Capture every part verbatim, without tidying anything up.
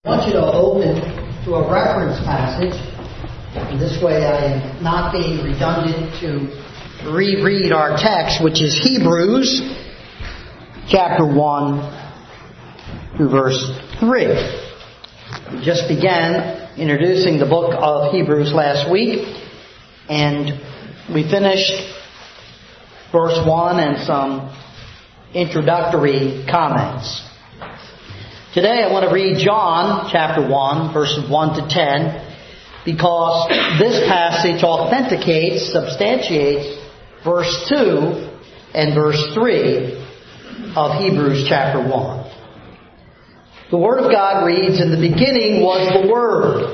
I want you to open to a reference passage. And this way I am not being redundant to reread our text, which is Hebrews chapter one through verse three. We just began introducing the book of Hebrews last week, and we finished verse one and some introductory comments. Today I want to read John chapter one, verses one to ten, because this passage authenticates, substantiates verse two and verse three of Hebrews chapter one. The Word of God reads, "In the beginning was the Word,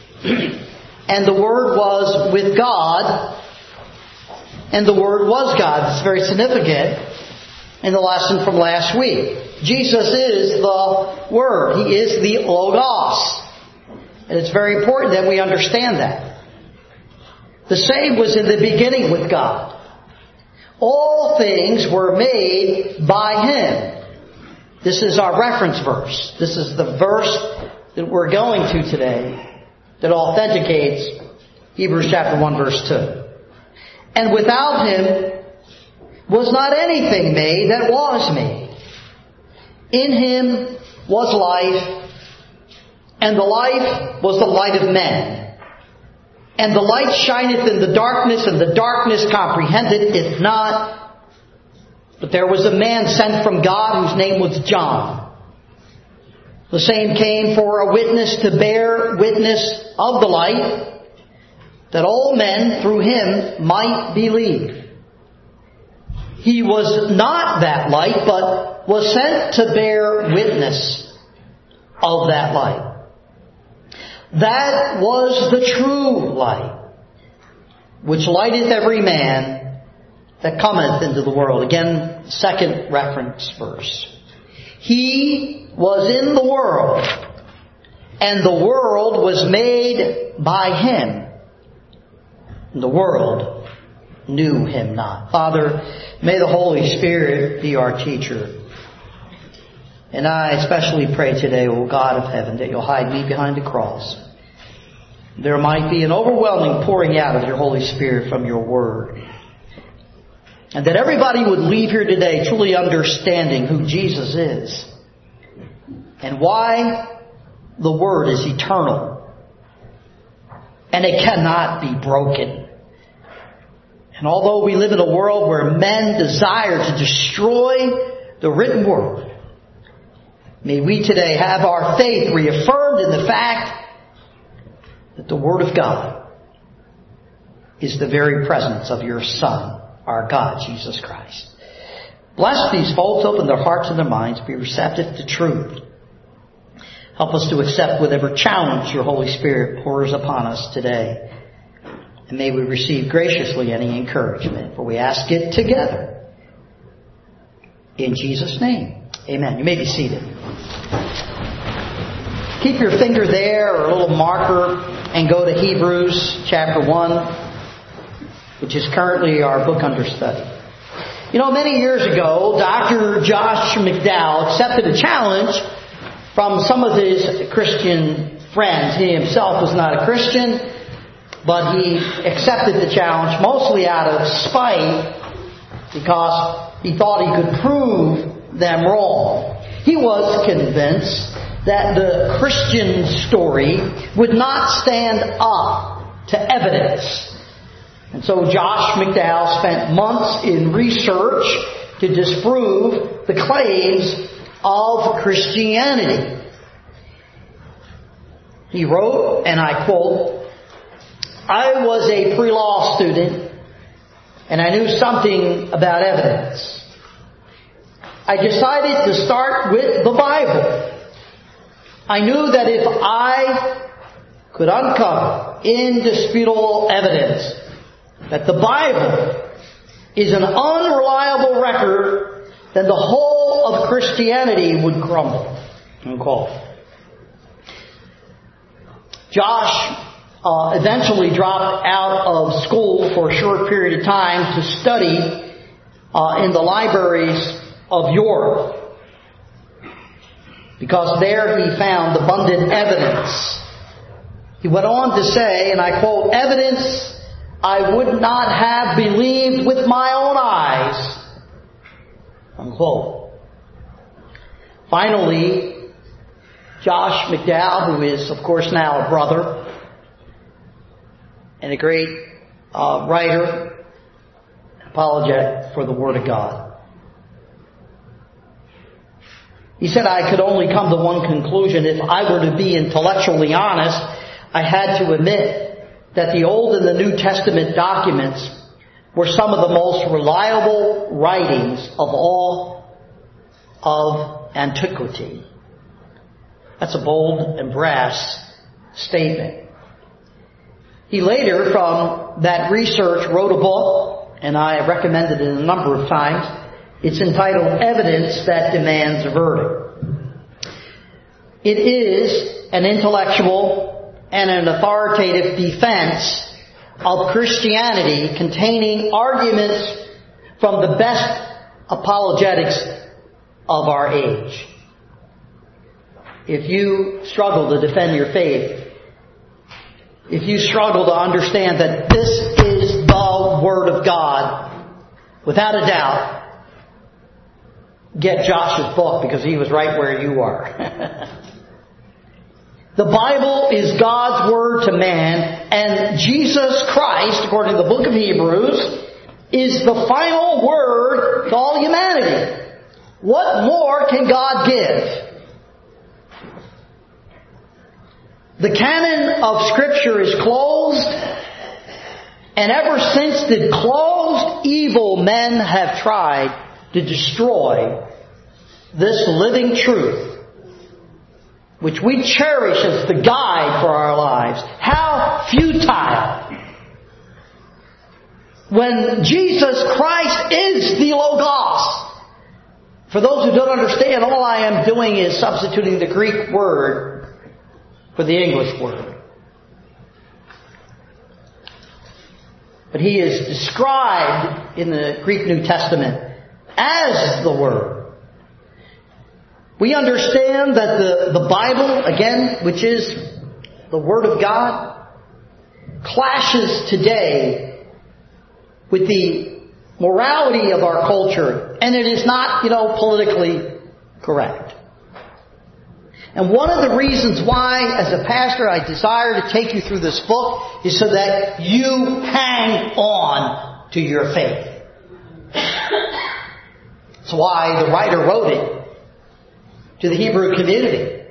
and the Word was with God, and the Word was God." It's very significant in the lesson from last week. Jesus is the Word. He is the Logos. And it's very important that we understand that. The same was in the beginning with God. All things were made by Him. This is our reference verse. This is the verse that we're going to today that authenticates Hebrews chapter one, verse two. "And without Him was not anything made that was made. In Him was life, and the life was the light of men. And the light shineth in the darkness, and the darkness comprehended it not. But there was a man sent from God whose name was John. The same came for a witness to bear witness of the light, that all men through him might believe. He was not that light, but was sent to bear witness of that light. That was the true light, which lighteth every man that cometh into the world." Again, second reference verse. "He was in the world, and the world was made by Him, and the world knew Him not." Father, may the Holy Spirit be our teacher. And I especially pray today, O God of heaven, that You'll hide me behind the cross. There might be an overwhelming pouring out of Your Holy Spirit from Your Word. And that everybody would leave here today truly understanding who Jesus is. And why the Word is eternal. And it cannot be broken. And although we live in a world where men desire to destroy the written Word, may we today have our faith reaffirmed in the fact that the Word of God is the very presence of Your Son, our God, Jesus Christ. Bless these folks, open their hearts and their minds, be receptive to truth. Help us to accept whatever challenge Your Holy Spirit pours upon us today. And may we receive graciously any encouragement, for we ask it together. In Jesus' name, amen. You may be seated. Keep your finger there or a little marker and go to Hebrews chapter one, which is currently our book under study. You know, many years ago, Doctor Josh McDowell accepted a challenge from some of his Christian friends. He himself was not a Christian, but he accepted the challenge mostly out of spite because he thought he could prove them wrong. He was convinced that the Christian story would not stand up to evidence. And so Josh McDowell spent months in research to disprove the claims of Christianity. He wrote, and I quote, "I was a pre-law student, and I knew something about evidence. I decided to start with the Bible. I knew that if I could uncover indisputable evidence that the Bible is an unreliable record, then the whole of Christianity would crumble." Unquote. Josh uh, eventually dropped out of school for a short period of time to study uh, in the libraries of Europe. because there he found abundant evidence. He went on to say, and I quote, "Evidence I would not have believed with my own eyes." Unquote. Finally, Josh McDowell, who is, of course, now a brother and a great uh, writer, apologetic for the Word of God. He said, "I could only come to one conclusion. If I were to be intellectually honest, I had to admit that the Old and the New Testament documents were some of the most reliable writings of all of antiquity." That's a bold and brass statement. He later, from that research, wrote a book, and I recommended it a number of times. It's entitled "Evidence That Demands a Verdict." It is an intellectual and an authoritative defense of Christianity, containing arguments from the best apologetics of our age. If you struggle to defend your faith, if you struggle to understand that this is the Word of God, without a doubt, get Josh's book, because he was right where you are. The Bible is God's Word to man, and Jesus Christ, according to the book of Hebrews, is the final word to all humanity. What more can God give? The canon of Scripture is closed, and ever since the closed, evil men have tried to destroy this living truth, which we cherish as the guide for our lives. How futile! When Jesus Christ is the Logos. For those who don't understand, all I am doing is substituting the Greek word for the English word. But he is described in the Greek New Testament as the Word. We understand that the, the Bible, again, which is the Word of God, clashes today with the morality of our culture, and it is not, you know, politically correct. And one of the reasons why, as a pastor, I desire to take you through this book is so that you hang on to your faith. That's why the writer wrote it to the Hebrew community.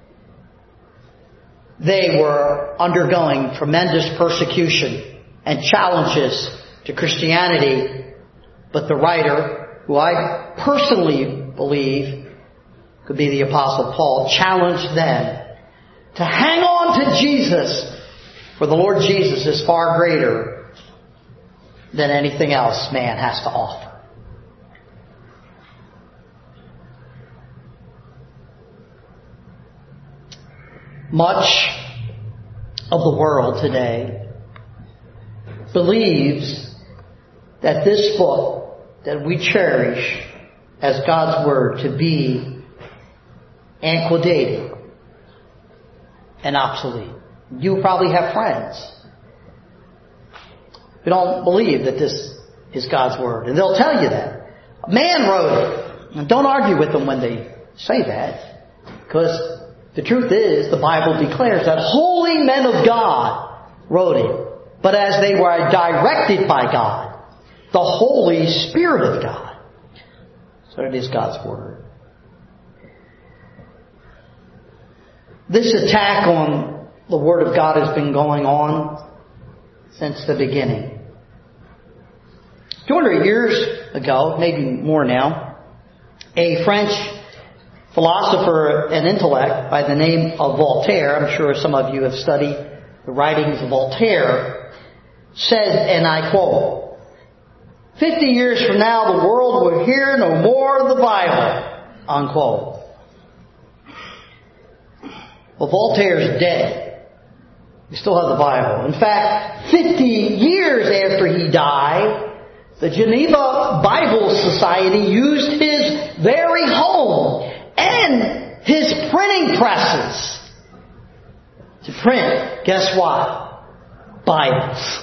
They were undergoing tremendous persecution and challenges to Christianity, but the writer, who I personally believe could be the Apostle Paul, challenged them to hang on to Jesus, for the Lord Jesus is far greater than anything else man has to offer. Much of the world today believes that this book that we cherish as God's Word to be antiquated and obsolete. You probably have friends who don't believe that this is God's Word, and they'll tell you that. A man wrote it. And don't argue with them when they say that, because the truth is, the Bible declares that holy men of God wrote it, but as they were directed by God, the Holy Spirit of God. So it is God's Word. This attack on the Word of God has been going on since the beginning. two hundred years ago, maybe more now, a French philosopher and intellect by the name of Voltaire, I'm sure some of you have studied the writings of Voltaire, said, and I quote, fifty years from now the world will hear no more of the Bible, unquote. Well, Voltaire's dead. We still have the Bible. In fact, fifty years after he died, the Geneva Bible Society used his very home and his printing presses to print, guess what? Bibles.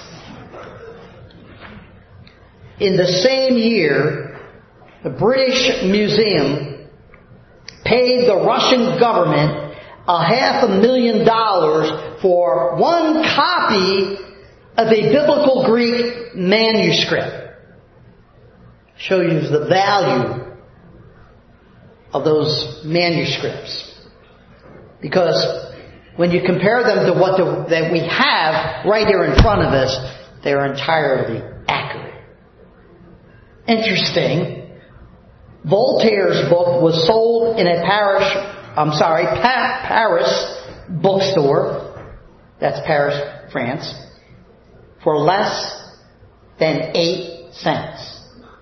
In the same year, the British Museum paid the Russian government a half a million dollars for one copy of a biblical Greek manuscript. Show you the value of those manuscripts. Because when you compare them to what the, that we have right here in front of us, they're entirely accurate. Interesting. Voltaire's book was sold in a Paris, I'm sorry, pa- Paris bookstore. That's Paris, France. For less than eight cents.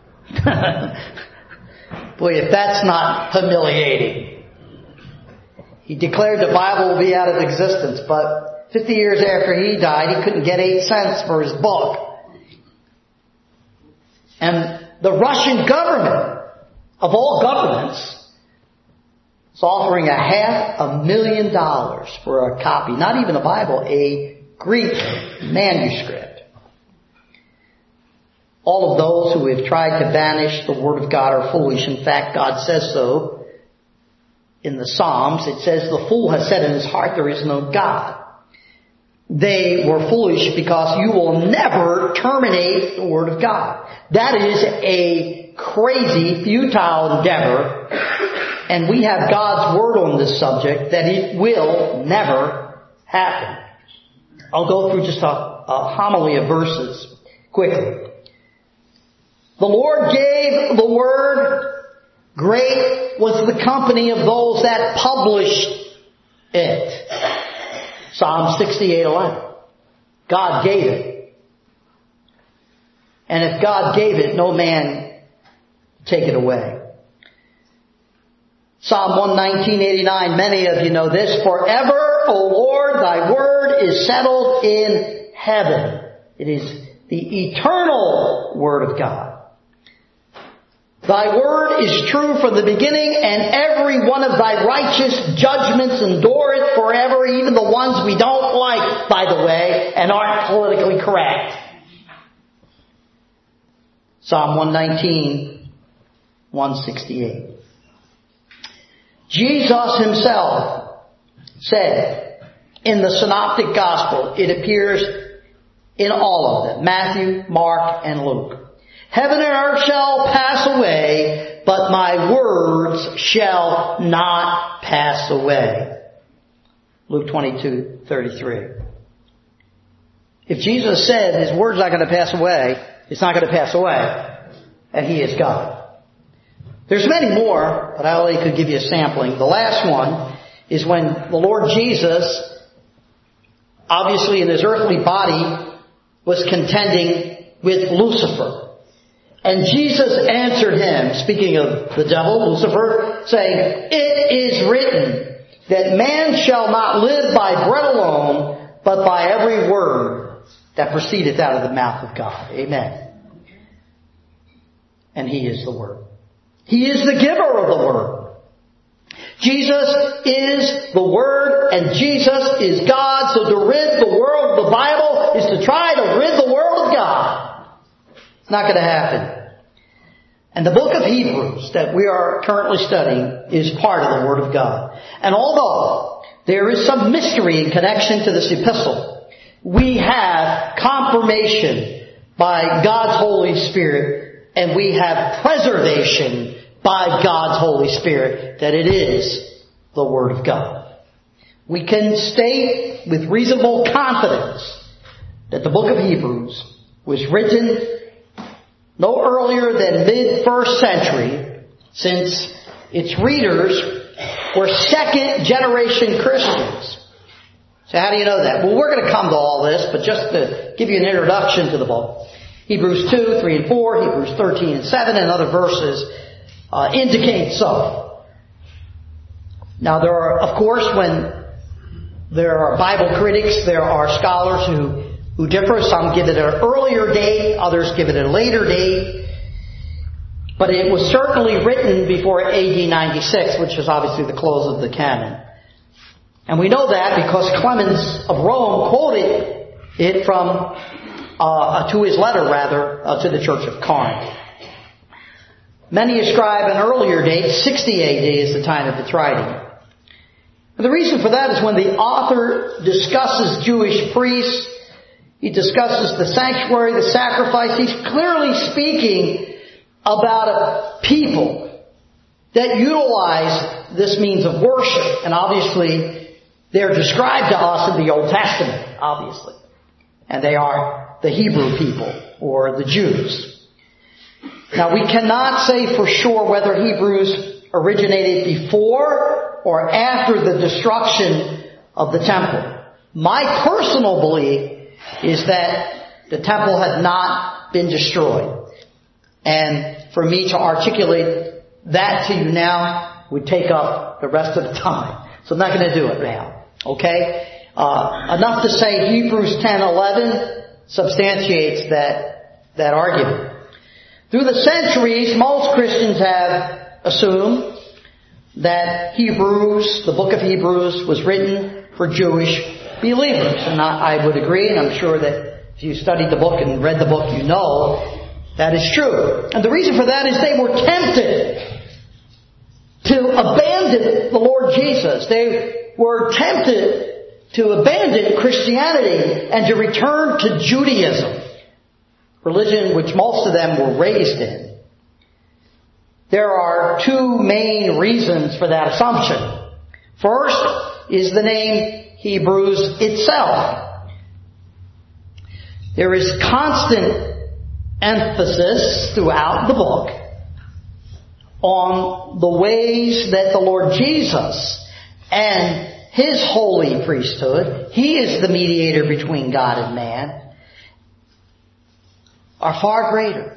Boy, if that's not humiliating. He declared the Bible will be out of existence, but fifty years after he died, he couldn't get eight cents for his book. And the Russian government, of all governments, is offering a half a million dollars for a copy, not even a Bible, a Greek manuscript. All of those who have tried to banish the Word of God are foolish. In fact, God says so in the Psalms. It says, the fool has said in his heart, there is no God. They were foolish because you will never terminate the Word of God. That is a crazy, futile endeavor. And we have God's Word on this subject that it will never happen. I'll go through just a, a homily of verses quickly. The Lord gave the Word. Great was the company of those that published it. Psalm sixty-eight eleven. God gave it. And if God gave it, no man take it away. Psalm one nineteen eighty-nine. Many of you know this. Forever, O Lord, thy word is settled in heaven. It is the eternal Word of God. Thy word is true from the beginning, and every one of thy righteous judgments endureth forever, even the ones we don't like, by the way, and aren't politically correct. Psalm one nineteen, one sixty-eight. Jesus himself said in the Synoptic Gospel, it appears in all of them, Matthew, Mark, and Luke. Heaven and earth shall pass away, but my words shall not pass away. Luke twenty-two thirty-three. If Jesus said his word's not going to pass away, it's not going to pass away. And he is God. There's many more, but I only could give you a sampling. The last one is when the Lord Jesus, obviously in his earthly body, was contending with Lucifer. And Jesus answered him, speaking of the devil, Lucifer, saying, it is written that man shall not live by bread alone, but by every word that proceedeth out of the mouth of God. Amen. And he is the Word. He is the giver of the Word. Jesus is the Word, and Jesus is God. So to rid the world of the Bible is to try to rid the world of God. It's not going to happen. And the book of Hebrews that we are currently studying is part of the Word of God. And although there is some mystery in connection to this epistle, we have confirmation by God's Holy Spirit, and we have preservation by God's Holy Spirit that it is the Word of God. We can state with reasonable confidence that the book of Hebrews was written no earlier than mid-first century, since its readers were second-generation Christians. So how do you know that? Well, we're going to come to all this, but just to give you an introduction to the book. Hebrews two, three, and four, Hebrews thirteen and seven, and other verses uh, indicate so. Now there are, of course, when there are Bible critics, there are scholars who who differ. Some give it an earlier date, others give it a later date. But it was certainly written before A D ninety-six, which is obviously the close of the canon. And we know that because Clemens of Rome quoted it from, uh, to his letter rather, uh, to the Church of Corinth. Many ascribe an earlier date, sixty A D is the time of its writing. And the reason for that is when the author discusses Jewish priests, he discusses the sanctuary, the sacrifice, he's clearly speaking about a people that utilize this means of worship. And obviously, they're described to us in the Old Testament, obviously. And they are the Hebrew people, or the Jews. Now, we cannot say for sure whether Hebrews originated before or after the destruction of the temple. My personal belief is that the temple had not been destroyed. And for me to articulate that to you now would take up the rest of the time. So I'm not going to do it now. Okay? Uh, enough to say Hebrews ten eleven substantiates that, that argument. Through the centuries, most Christians have assumed that Hebrews, the book of Hebrews, was written for Jewish believers. And I, I would agree, and I'm sure that if you studied the book and read the book, you know that is true. And the reason for that is they were tempted to abandon the Lord Jesus. They were tempted to abandon Christianity and to return to Judaism, religion which most of them were raised in. There are two main reasons for that assumption. First is the name Hebrews itself. There is constant emphasis throughout the book on the ways that the Lord Jesus and His holy priesthood, He is the mediator between God and man, are far greater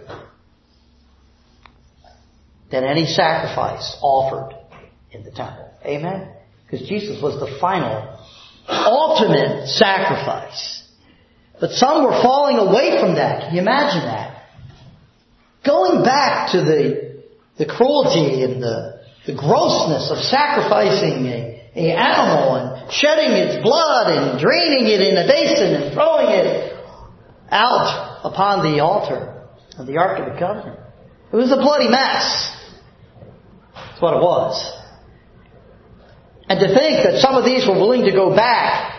than any sacrifice offered in the temple. Amen? Because Jesus was the final, ultimate sacrifice. But some were falling away from that. Can you imagine that? Going back to the, the cruelty and the, the grossness of sacrificing a, a animal and shedding its blood and draining it in a basin and throwing it out upon the altar of the Ark of the Covenant. It was a bloody mess. That's what it was. And to think that some of these were willing to go back,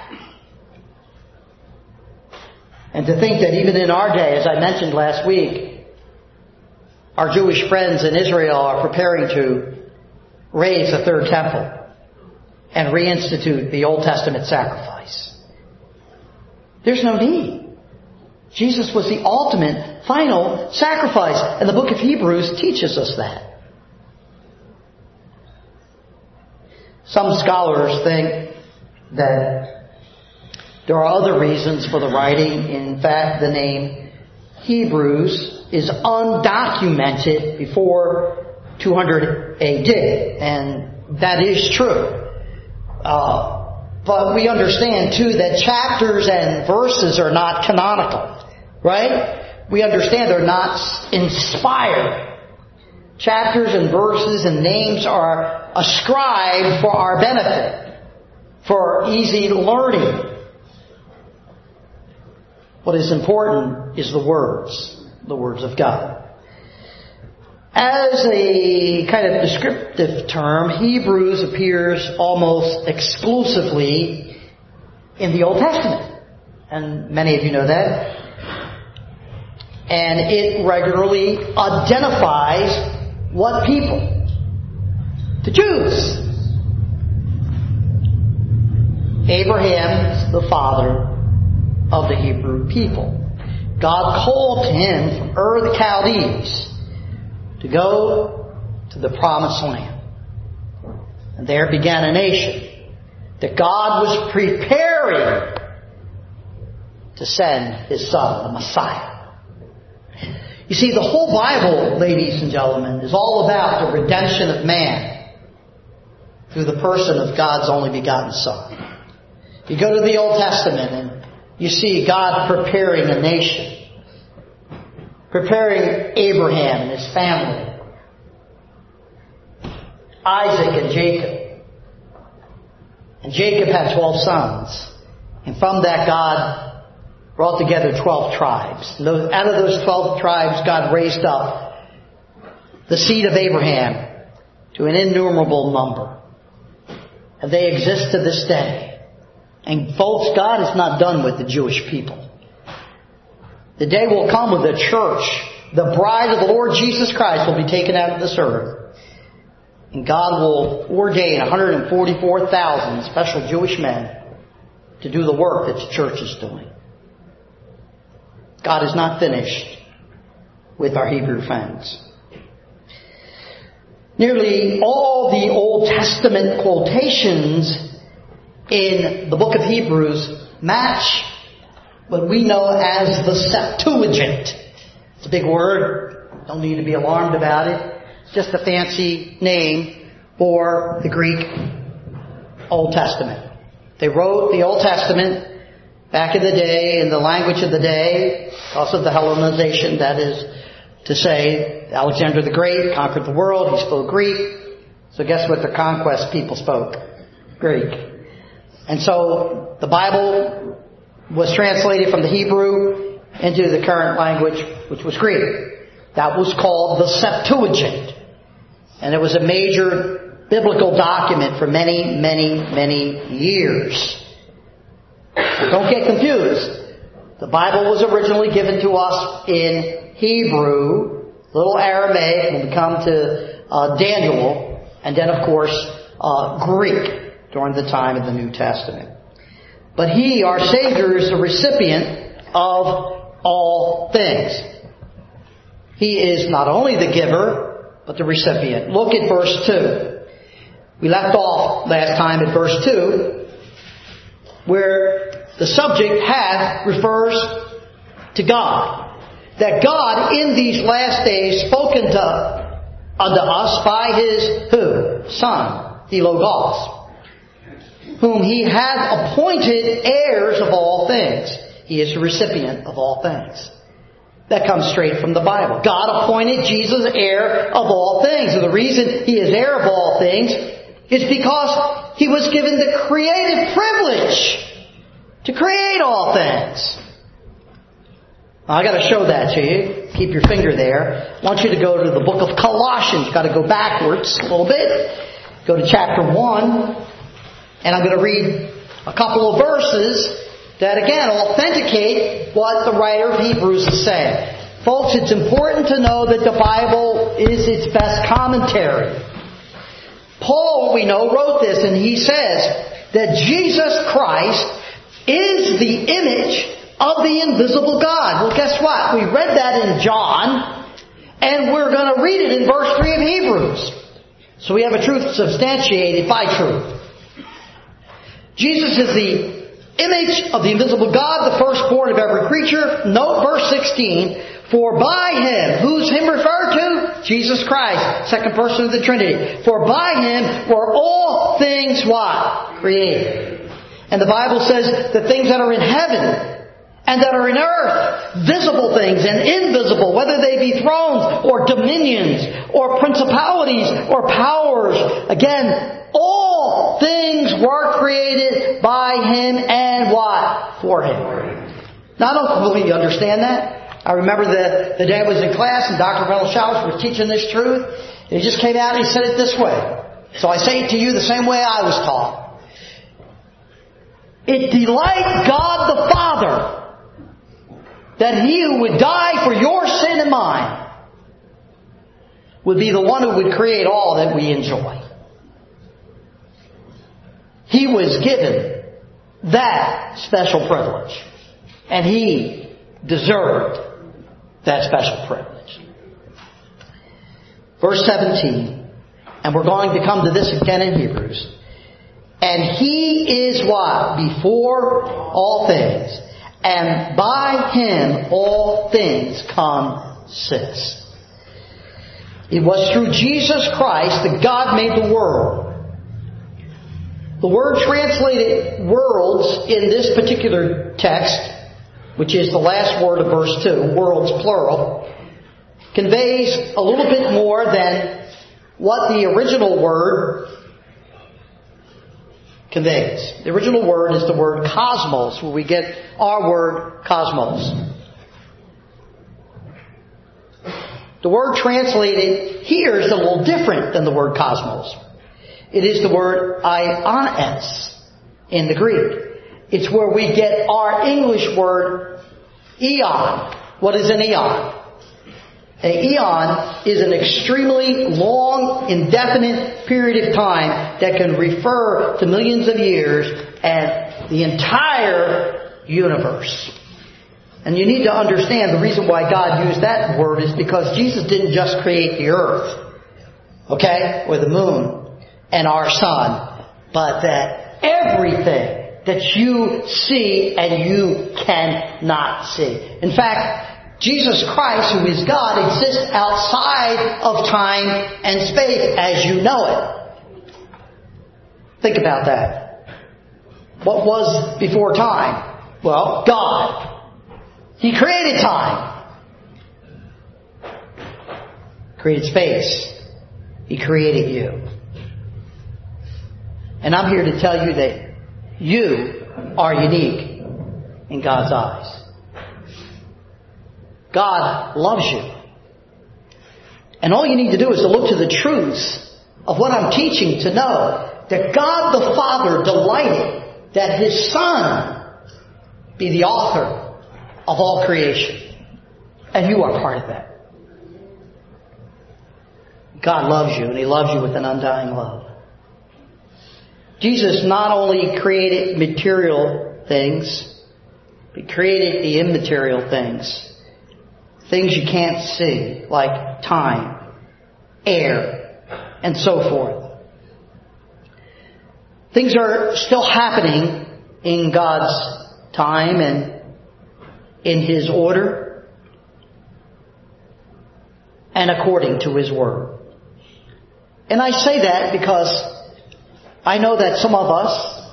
and to think that even in our day, as I mentioned last week, our Jewish friends in Israel are preparing to raise a third temple and reinstitute the Old Testament sacrifice. There's no need. Jesus was the ultimate, final sacrifice. And the book of Hebrews teaches us that. Some scholars think that there are other reasons for the writing. In fact, the name Hebrews is undocumented before two hundred A D. And that is true. Uh, but we understand, too, that chapters and verses are not canonical. Right? We understand they're not inspired. Chapters and verses and names are ascribed for our benefit, for easy learning. What is important is the words, the words of God. As a kind of descriptive term, Hebrews appears almost exclusively in the Old Testament. And many of you know that. And it regularly identifies what people? The Jews. Abraham is the father of the Hebrew people. God called him from Ur of the Chaldees to go to the promised land. And there began a nation that God was preparing to send His Son, the Messiah. You see, the whole Bible, ladies and gentlemen, is all about the redemption of man through the person of God's only begotten Son. You go to the Old Testament and you see God preparing a nation, preparing Abraham and his family Isaac and Jacob. And Jacob had twelve sons. And from that God brought together twelve tribes. And those, out of those twelve tribes, God raised up the seed of Abraham to an innumerable number. And they exist to this day. And folks, God is not done with the Jewish people. The day will come when the church, the bride of the Lord Jesus Christ, will be taken out of this earth. And God will ordain one hundred forty-four thousand special Jewish men to do the work that the church is doing. God is not finished with our Hebrew friends. Nearly all the Old Testament quotations in the book of Hebrews match what we know as the Septuagint. It's a big word. Don't need to be alarmed about it. It's just a fancy name for the Greek Old Testament. They wrote the Old Testament back in the day in the language of the day because of the Hellenization, that is to say, Alexander the Great conquered the world. He spoke Greek. So guess what the conquest people spoke? Greek. And so the Bible was translated from the Hebrew into the current language, which was Greek. That was called the Septuagint. And it was a major biblical document for many, many, many years. Don't get confused. The Bible was originally given to us in Hebrew, little Aramaic when we come to uh, Daniel, and then of course uh, Greek during the time of the New Testament. But He, our Savior, is the recipient of all things. He is not only the giver, but the recipient. Look at verse two. We left off last time at verse two, where the subject hath refers to God. That God in these last days spoken to unto us by His who? Son, the Logos, whom He hath appointed heirs of all things. He is the recipient of all things. That comes straight from the Bible. God appointed Jesus heir of all things. And the reason He is heir of all things is because He was given the creative privilege to create all things. I've got to show that to you. Keep your finger there. I want you to go to the book of Colossians. You've got to go backwards a little bit. Go to chapter one. And I'm going to read a couple of verses that, again, authenticate what the writer of Hebrews is saying. Folks, it's important to know that the Bible is its best commentary. Paul, we know, wrote this, and he says that Jesus Christ is the image of the invisible God. Well, guess what? We read that in John, and we're going to read it in verse three of Hebrews. So we have a truth substantiated by truth. Jesus is the image of the invisible God, the firstborn of every creature. Note verse sixteen. For by Him, who's Him referred to? Jesus Christ, second person of the Trinity. For by Him were all things what? Created. And the Bible says the things that are in heaven and that are in earth, visible things and invisible, whether they be thrones or dominions or principalities or powers. Again, all things were created by Him and what? For Him. Now, I don't completely understand that. I remember the, the day I was in class and Doctor Velasquez was teaching this truth. And he just came out and he said it this way. So I say it to you the same way I was taught. It delight God the Father that He who would die for your sin and mine would be the one who would create all that we enjoy. He was given that special privilege. And He deserved that special privilege. Verse seventeen. And we're going to come to this again in Hebrews. And He is what? Before all things. And by Him all things consist. It was through Jesus Christ that God made the world. The word translated worlds in this particular text, which is the last word of verse two, worlds plural, conveys a little bit more than what the original word conveys. The original word is the word cosmos, where we get our word cosmos. The word translated here is a little different than the word cosmos. It is the word iones in the Greek. It's where we get our English word eon. What is an eon? An eon is an extremely long, indefinite period of time that can refer to millions of years and the entire universe. And you need to understand the reason why God used that word is because Jesus didn't just create the earth, okay, or the moon and our sun, but that everything that you see and you cannot see. In fact, Jesus Christ, who is God, exists outside of time and space as you know it. Think about that. What was before time? Well, God. He created time. Created space. He created you. And I'm here to tell you that you are unique in God's eyes. God loves you. And all you need to do is to look to the truths of what I'm teaching to know that God the Father delighted that His Son be the author of all creation. And you are part of that. God loves you, and He loves you with an undying love. Jesus not only created material things, He created the immaterial things. Things you can't see, like time, air, and so forth. Things are still happening in God's time and in His order and according to His Word. And I say that because I know that some of us,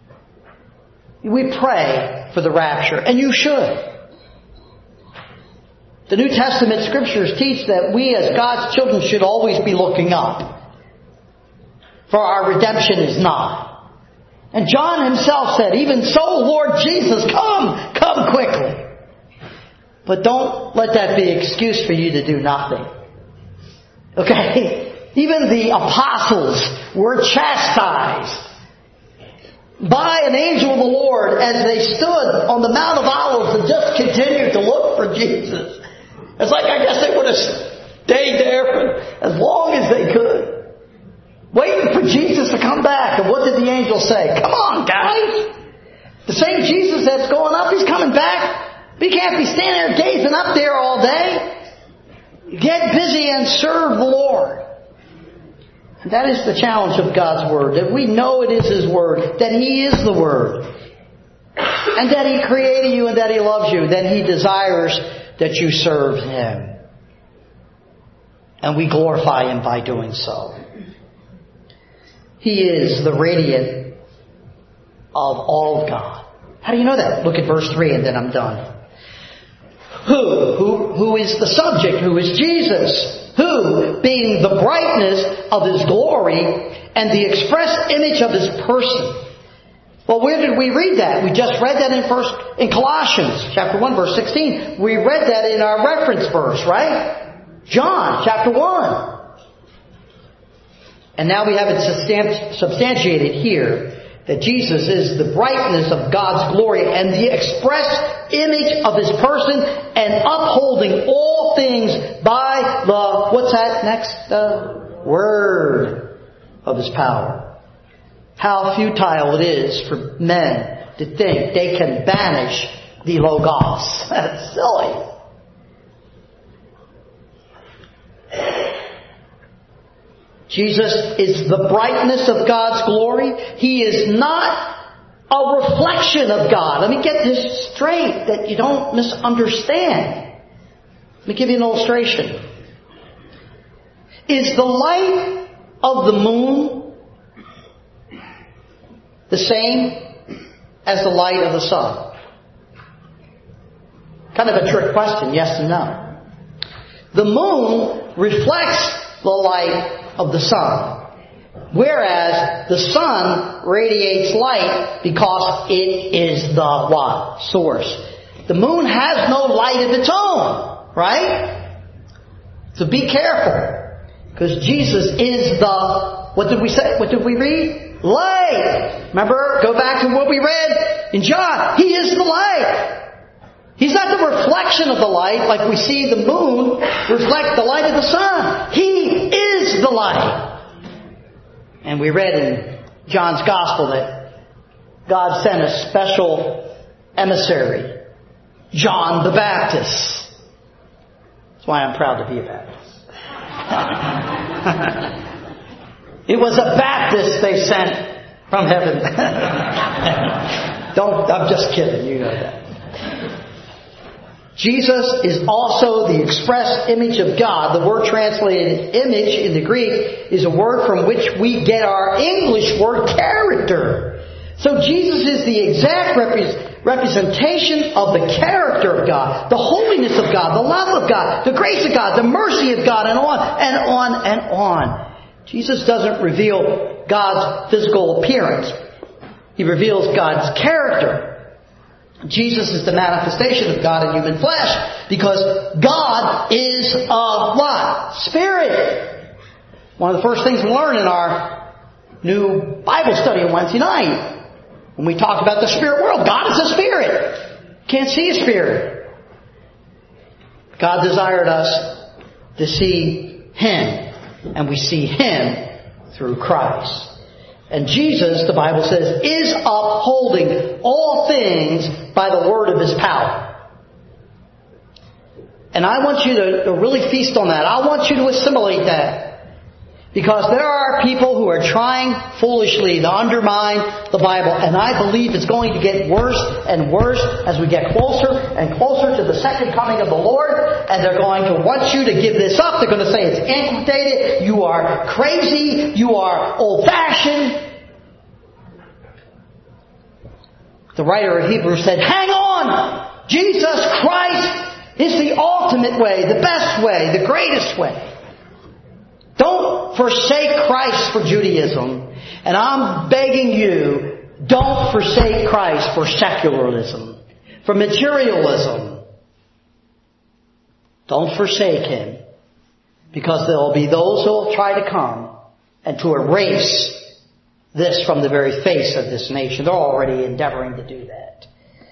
we pray for the rapture, and you should. The New Testament scriptures teach that we as God's children should always be looking up, for our redemption is nigh. And John himself said, even so, Lord Jesus, come, come quickly. But don't let that be an excuse for you to do nothing. Okay? Even the apostles were chastised by an angel of the Lord as they stood on the Mount of Olives and just continued to look for Jesus. It's like I guess they would have stayed there for as long as they could, waiting for Jesus to come back. And what did the angel say? Come on, guys! The same Jesus that's going up, He's coming back. We can't be standing there gazing up there all day. Get busy and serve the Lord. And that is the challenge of God's Word, that we know it is His Word, that He is the Word, and that He created you and that He loves you, that He desires that you serve Him. And we glorify Him by doing so. He is the radiant of all of God. How do you know that? Look at verse three and then I'm done. Who? Who, who is the subject? Who is Jesus? Who, being the brightness of His glory and the express image of His person. Well, where did we read that? We just read that in first in Colossians chapter one, verse sixteen. We read that in our reference verse, right? John chapter one. And now we have it substantiated here that Jesus is the brightness of God's glory and the express image of His person and upholding all things by the, what's that next? The Word of His power. How futile it is for men to think they can banish the Logos. That's silly. Jesus is the brightness of God's glory. He is not a reflection of God. Let me get this straight, that you don't misunderstand. Let me give you an illustration. Is the light of the moon the same as the light of the sun? Kind of a trick question, yes and no. The moon reflects the light of the sun. Whereas the sun radiates light because it is the what? Source. The moon has no light of its own, right? So be careful, because Jesus is the, what did we say? What did we read? Light. Remember, go back to what we read in John. He is the light. He's not the reflection of the light, like we see the moon reflect the light of the sun. He is the light. And we read in John's Gospel that God sent a special emissary, John the Baptist. That's why I'm proud to be a Baptist. It was a Baptist they sent from heaven. Don't, I'm just kidding, you know that. Jesus is also the express image of God. The word translated image in the Greek is a word from which we get our English word character. So Jesus is the exact rep- representation of the character of God, the holiness of God, the love of God, the grace of God, the mercy of God, and on and on and on. Jesus doesn't reveal God's physical appearance. He reveals God's character. Jesus is the manifestation of God in human flesh, because God is a what? Spirit. One of the first things we learn in our new Bible study on Wednesday night, when we talked about the spirit world, God is a spirit. Can't see a spirit. God desired us to see Him, and we see Him through Christ. And Jesus, the Bible says, is upholding all things by the word of His power. And I want you to, to really feast on that. I want you to assimilate that. Because there are people who are trying foolishly to undermine the Bible. And I believe it's going to get worse and worse as we get closer and closer to the second coming of the Lord. And they're going to want you to give this up. They're going to say it's antiquated. You are crazy. You are old-fashioned. The writer of Hebrews said, hang on! Jesus Christ is the ultimate way, the best way, the greatest way. Don't forsake Christ for Judaism. And I'm begging you, don't forsake Christ for secularism, for materialism. Don't forsake Him. Because there will be those who will try to come and to erase this from the very face of this nation. They're already endeavoring to do that.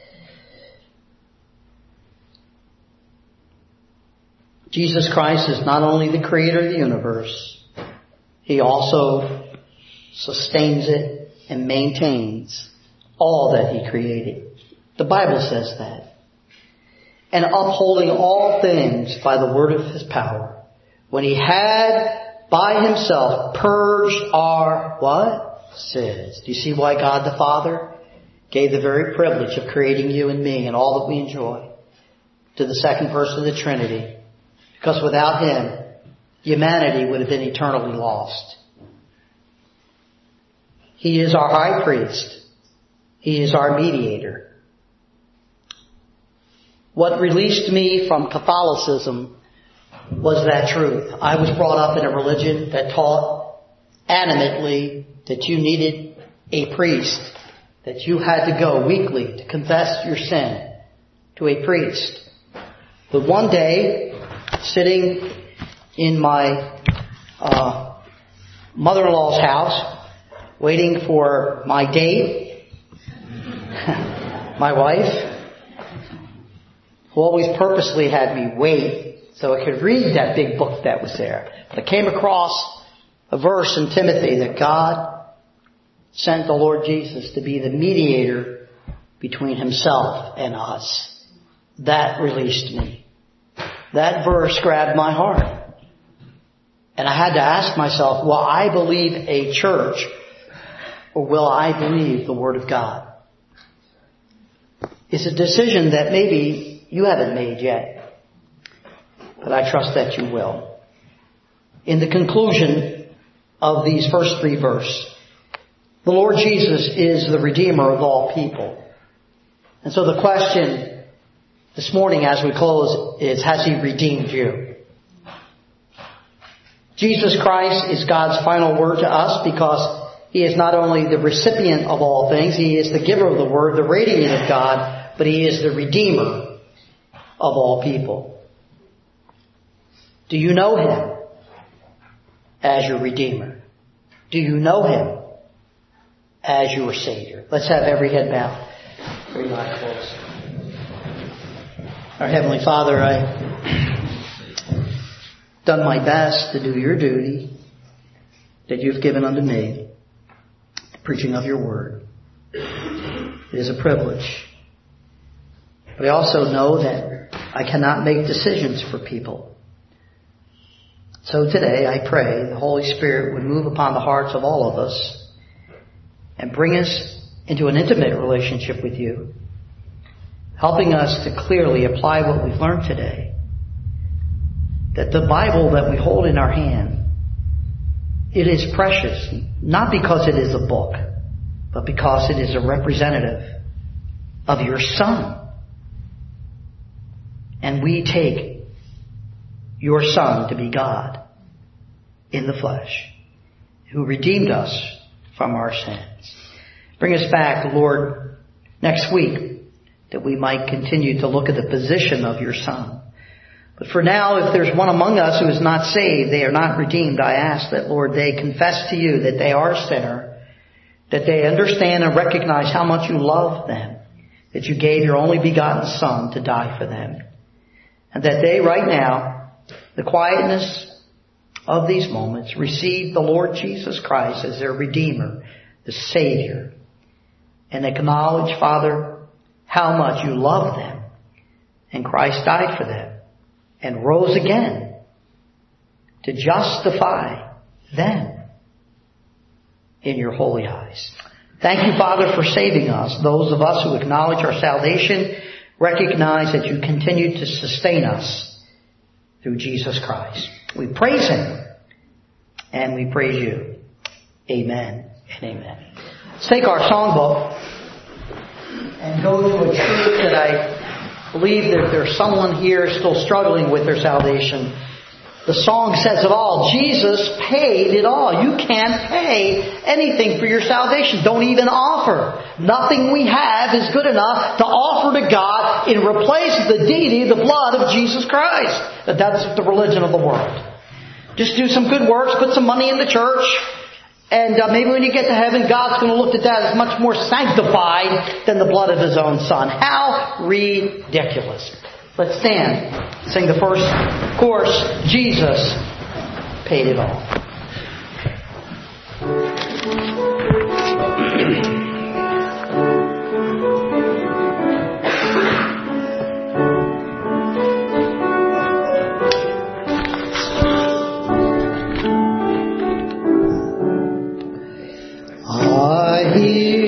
Jesus Christ is not only the creator of the universe, He also sustains it and maintains all that He created. The Bible says that. And upholding all things by the word of His power, when He had by Himself purged our what? Sins. Do you see why God the Father gave the very privilege of creating you and me and all that we enjoy to the second person of the Trinity? Because without Him, humanity would have been eternally lost. He is our high priest. He is our mediator. What released me from Catholicism was that truth. I was brought up in a religion that taught adamantly that you needed a priest, that you had to go weekly to confess your sin to a priest. But one day, sitting in my uh, mother-in-law's house, waiting for my date, my wife, who always purposely had me wait so I could read that big book that was there. But I came across a verse in Timothy that God sent the Lord Jesus to be the mediator between Himself and us. That released me. That verse grabbed my heart. And I had to ask myself, will I believe a church or will I believe the Word of God? It's a decision that maybe you haven't made yet, but I trust that you will. In the conclusion of these first three verses, the Lord Jesus is the Redeemer of all people. And so the question this morning as we close is, has He redeemed you? Jesus Christ is God's final word to us because He is not only the recipient of all things, He is the giver of the word, the radiant of God, but He is the Redeemer of all people. Do you know Him as your Redeemer? Do you know Him as your Savior? Let's have every head bowed. Every eye closed. Our Heavenly Father, I've done my best to do your duty that you've given unto me, preaching of your word. It is a privilege. But I also know that I cannot make decisions for people. So today I pray the Holy Spirit would move upon the hearts of all of us and bring us into an intimate relationship with you, helping us to clearly apply what we've learned today. That the Bible that we hold in our hand, it is precious, not because it is a book, but because it is a representative of your Son. And we take your Son to be God in the flesh, who redeemed us from our sins. Bring us back, Lord, next week, that we might continue to look at the position of your Son. But for now, if there's one among us who is not saved, they are not redeemed, I ask that, Lord, they confess to you that they are a sinner, that they understand and recognize how much you love them, that you gave your only begotten Son to die for them, and that they right now, the quietness of these moments, receive the Lord Jesus Christ as their Redeemer, the Savior, and acknowledge, Father, how much you love them, and Christ died for them, and rose again to justify them in your holy eyes. Thank you, Father, for saving us. Those of us who acknowledge our salvation recognize that you continue to sustain us through Jesus Christ. We praise Him and we praise you. Amen and amen. Let's take our songbook and go to a truth that I believe that there's someone here still struggling with their salvation. The song says it all. Jesus paid it all. You can't pay anything for your salvation. Don't even offer. Nothing we have is good enough to offer to God in replace of the deity, the blood of Jesus Christ. That's the religion of the world. Just do some good works, put some money in the church, and uh, maybe when you get to heaven, God's going to look at that as much more sanctified than the blood of His own Son. How ridiculous. Let's stand. Sing the first chorus. Jesus paid it all. I hear